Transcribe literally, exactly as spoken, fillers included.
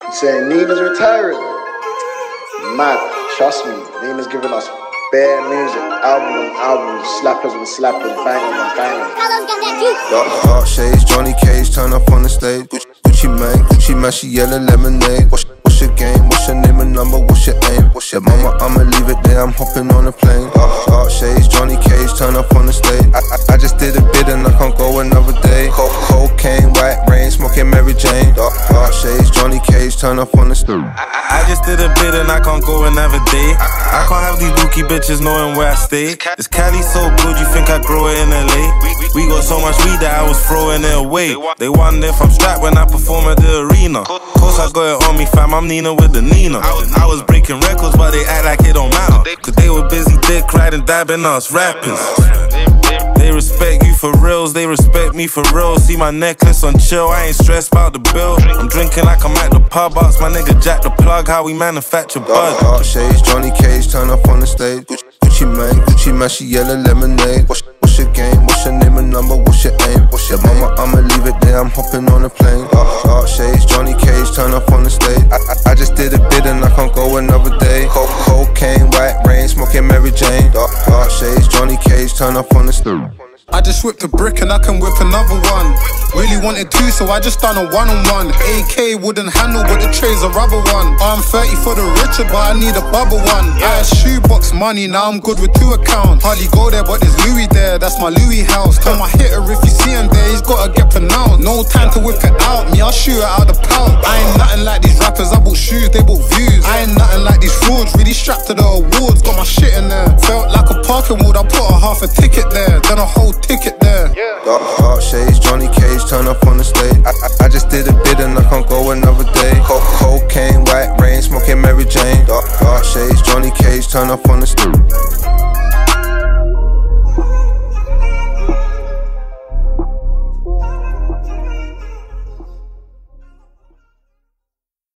Saying Nina's retiring. Mad, trust me. Nina's giving us bare music, album on album, slappers and slappers, bangers and bangers. Dark shades, Johnny Cage, turn up on the stage. Gucci, Gucci man, Gucci man, she yelling lemonade. What's, what's your game? What's your name and number? What's your aim? What's your mama? I'ma leave it there. I'm hopping on a plane. Dark, dark shades, Johnny Cage, turn up on the stage. I, I, I just did a bid and I can't go another day. Co cocaine, white rain, smoking Mary Jane. Dark, dark shades, Johnny Cage, turn up on the stage. I, I just did a bid and I can't go another day. I, I can't have these dookie bitches knowing where I stay. This Cali so good, you think I grow it in L A? We got so much weed that I was throwing it away. They wonder if I'm strapped when I perform at the arena. Course I got it on me, fam, I'm Nina with the Nina. I was breaking records, but they act like it don't matter. Cause they were busy dick riding, dabbing us rappers. They respect you for reals, they respect me for real. See my necklace on chill, I ain't stressed about the bill. I'm drinking like I'm at the pub, ask my nigga Jack the plug, how we manufacture bud. Dark shades, Johnny Cage, turn up on the stage. Gucci, Gucci man, Gucci man, she yelling lemonade. What's, what's your game? What's your name and number? What's your aim? What's your mama? I'ma leave it there. I'm hopping on a plane. Dark, dark shades, Johnny Cage, turn up on the stage. I, I, I just did a bid and I can't go another day. Co cocaine, white rain, smoking Mary Jane. Dark, dark shades, Johnny Cage, turn up on the stage. I just whipped a brick and I can whip another one. Really wanted two, so I just done a one-on-one. A K wouldn't handle, but the tray's a rubber one. I'm thirty for the richer, but I need a bubble one. I had shoebox money, now I'm good with two accounts. Hardly go there, but there's Louis there, that's my Louis house. Tell my hitter if you see him there, he's gotta get pronounced. No time to whip it out, me, I'll shoot it out the pouch. I ain't nothing like these rappers, I bought shoes, they bought views. I ain't nothing like these frauds, really strapped to the awards. Got my shit in there, felt like a parking wood, I put a half a ticket there, then a whole ticket there. Dark, dark shades, Johnny Cage, turn up on the stage. I, I, I just did a bid and I can't go another day. Co cocaine, white rain, smoking Mary Jane. Dark, dark shades, Johnny Cage, turn up on the stage.